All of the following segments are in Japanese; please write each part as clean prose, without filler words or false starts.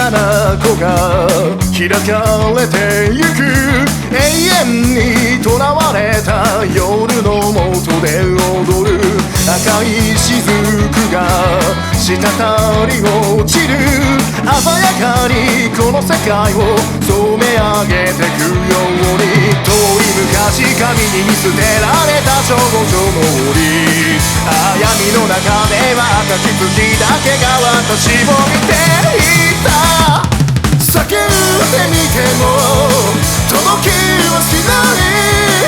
花子が開かれてゆく、永遠にとらわれた夜の下で踊る赤い雫が滴り落ちる、鮮やかにこの世界を染め上げてくように、遠い昔神に見捨てられた少女の檻、闇の中では赤き月だけが私を見ていた。叫んでみても届きはしない、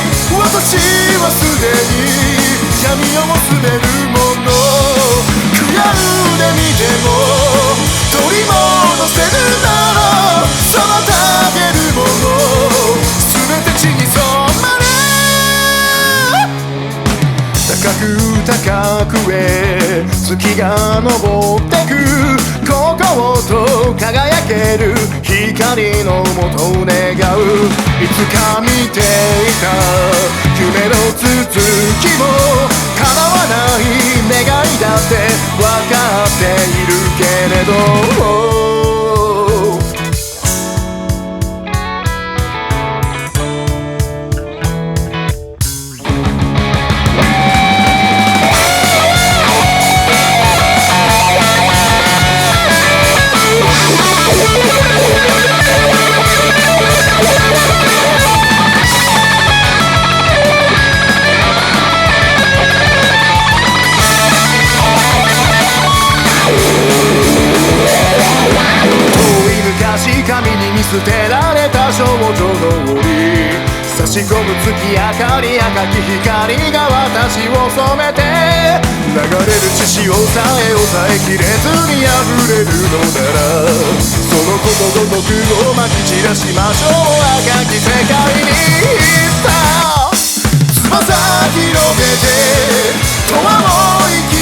私はすでに闇をも滑るもの、悔やんでみても取り戻せるなら妨げるもの全て血に染まる。高く高くへ月が昇ってく、ここと輝ける光のもとを願う、いつか見ていた夢の続きも叶わない願いだって分かっているけれど、神に見捨てられた少女の檻、差し込む月明かり、赤き光が私を染めて、流れる血潮さえ抑えきれずに溢れるのなら、そのことごとくをまき散らしましょう、赤き世界にさあ翼広げて永遠を生き